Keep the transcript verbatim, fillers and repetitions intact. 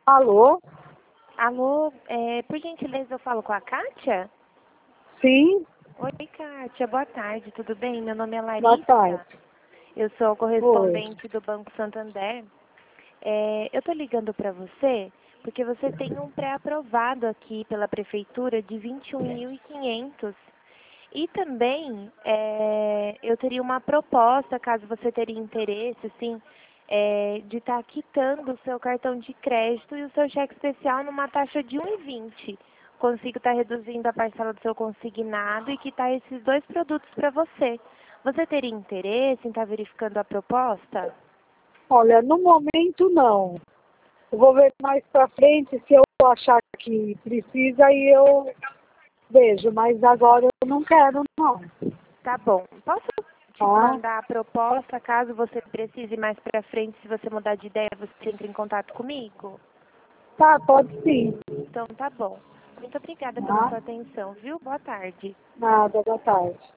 Alô? Alô, é, por gentileza eu falo com a Kátia? Sim, Oi, Kátia, boa tarde, tudo bem? Meu nome é boa Larissa, tarde. eu sou Oi. correspondente do Banco Santander. É, eu estou ligando para você porque você tem um pré-aprovado aqui pela Prefeitura de vinte e um mil e quinhentos. E também é, eu teria uma proposta, caso você teria interesse, assim, é, de estar quitando o seu cartão de crédito e o seu cheque especial numa taxa de um vírgula vinte. Consigo estar reduzindo a parcela do seu consignado e quitar esses dois produtos para você. Você teria interesse em estar verificando a proposta? Olha, no momento não. Eu vou ver mais pra frente se eu achar que precisa e eu vejo, mas agora eu não quero não. Tá bom. Posso te Tá? mandar a proposta, caso você precise mais para frente, se você mudar de ideia, você entre em contato comigo? Tá, pode sim. Então tá bom. Muito obrigada pela Tá? sua atenção, viu? Boa tarde. Nada, boa tarde.